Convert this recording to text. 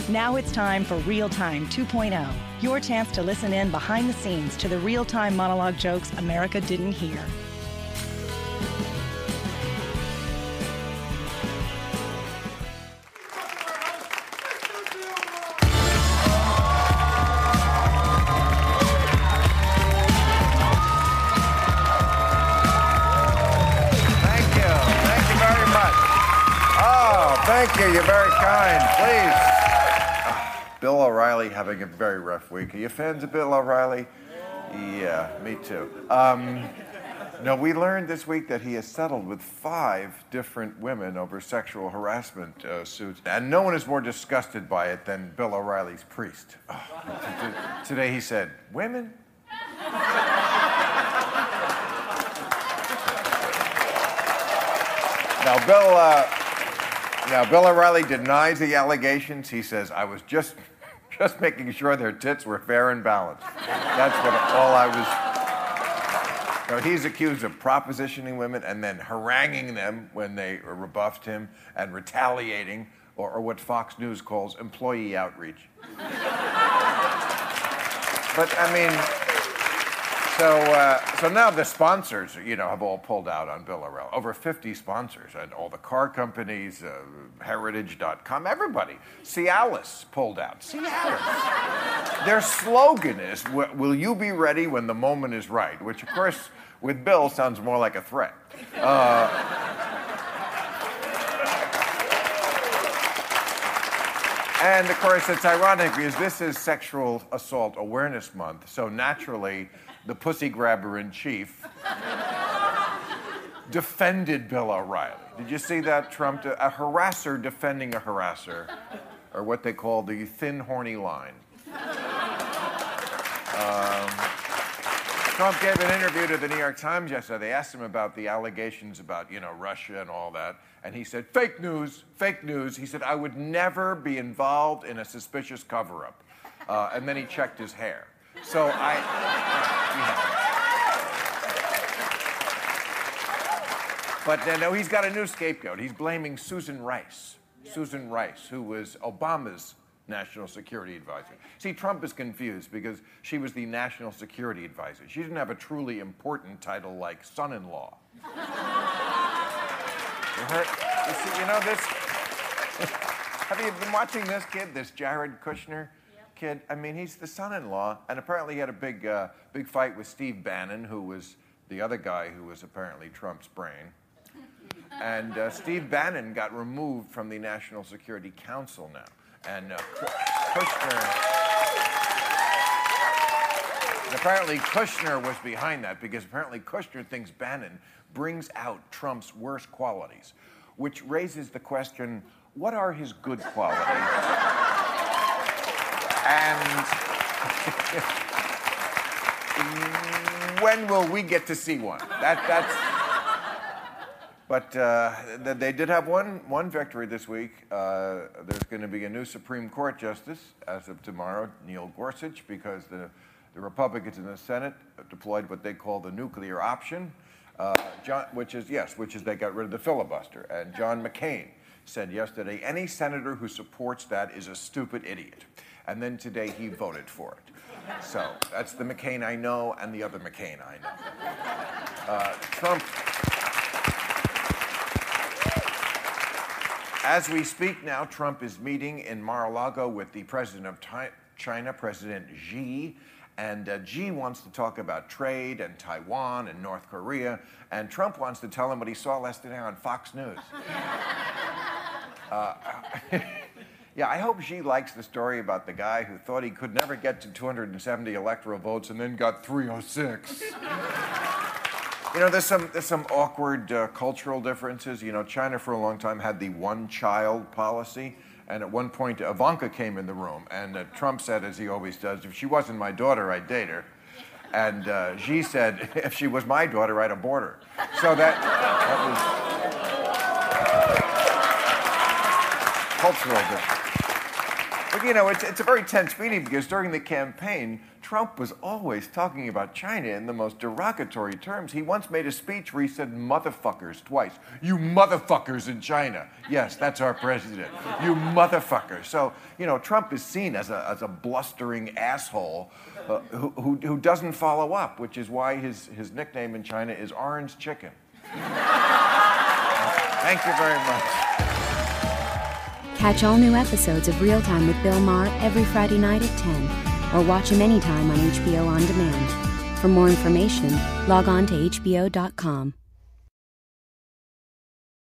Now it's time for Real Time 2.0, your chance to listen in behind the scenes to the real-time monologue jokes America didn't hear. Thank you. You're very kind. Please. Bill O'Reilly having a very rough week. Are you fans of Bill O'Reilly? Yeah, me too. No, we learned this week that he has settled with 5 different women over sexual harassment suits. And no one is more disgusted by it than Bill O'Reilly's priest. Today he said, women? Now, Bill O'Reilly denies the allegations. He says, I was just making sure their tits were fair and balanced. That's all I was... No, he's accused of propositioning women and then haranguing them when they rebuffed him and retaliating, or what Fox News calls employee outreach. But, I mean... So now the sponsors, have all pulled out on Bill O'Reilly. Over 50 sponsors, and all the car companies, Heritage.com, everybody. Cialis pulled out. Cialis. Their slogan is, will you be ready when the moment is right? Which, of course, with Bill, sounds more like a threat. And, of course, it's ironic because this is Sexual Assault Awareness Month, so naturally... the pussy grabber in chief defended Bill O'Reilly. Did you see that, Trump? A harasser defending a harasser, or what they call the thin, horny line. Trump gave an interview to the New York Times yesterday. They asked him about the allegations about, Russia and all that. And he said, fake news, fake news. He said, I would never be involved in a suspicious cover-up. And then he checked his hair. So But no, he's got a new scapegoat. He's blaming Susan Rice. Susan Rice, who was Obama's national security advisor. See, Trump is confused because she was the national security advisor. She didn't have a truly important title like son-in-law. You see, this... Have you been watching this kid, this Jared Kushner? Kid, I mean, he's the son-in-law, and apparently he had a big fight with Steve Bannon, who was the other guy who was apparently Trump's brain. And Steve Bannon got removed from the National Security Council now. And Kushner... And apparently Kushner was behind that, because apparently Kushner thinks Bannon brings out Trump's worst qualities, which raises the question, what are his good qualities? And when will we get to see one? But they did have one victory this week. There's going to be a new Supreme Court justice as of tomorrow, Neil Gorsuch, because the Republicans in the Senate have deployed what they call the nuclear option, which is they got rid of the filibuster. And John McCain said yesterday, any senator who supports that is a stupid idiot. And then today he voted for it. So that's the McCain I know and the other McCain I know. Trump, as we speak now, Trump is meeting in Mar-a-Lago with the president of China, President Xi. And Xi wants to talk about trade and Taiwan and North Korea. And Trump wants to tell him what he saw last night on Fox News. Yeah, I hope Xi likes the story about the guy who thought he could never get to 270 electoral votes and then got 306. There's some awkward cultural differences. China for a long time had the one-child policy, and at one point Ivanka came in the room, and Trump said, as he always does, if she wasn't my daughter, I'd date her. And Xi said, if she was my daughter, I'd abort her. So that was cultural difference. But, it's a very tense meeting because during the campaign, Trump was always talking about China in the most derogatory terms. He once made a speech where he said motherfuckers twice. You motherfuckers in China. Yes, that's our president. You motherfuckers. So, Trump is seen as a blustering asshole who doesn't follow up, which is why his nickname in China is Orange Chicken. Thank you very much. Catch all new episodes of Real Time with Bill Maher every Friday night at 10, or watch him anytime on HBO On Demand. For more information, log on to HBO.com.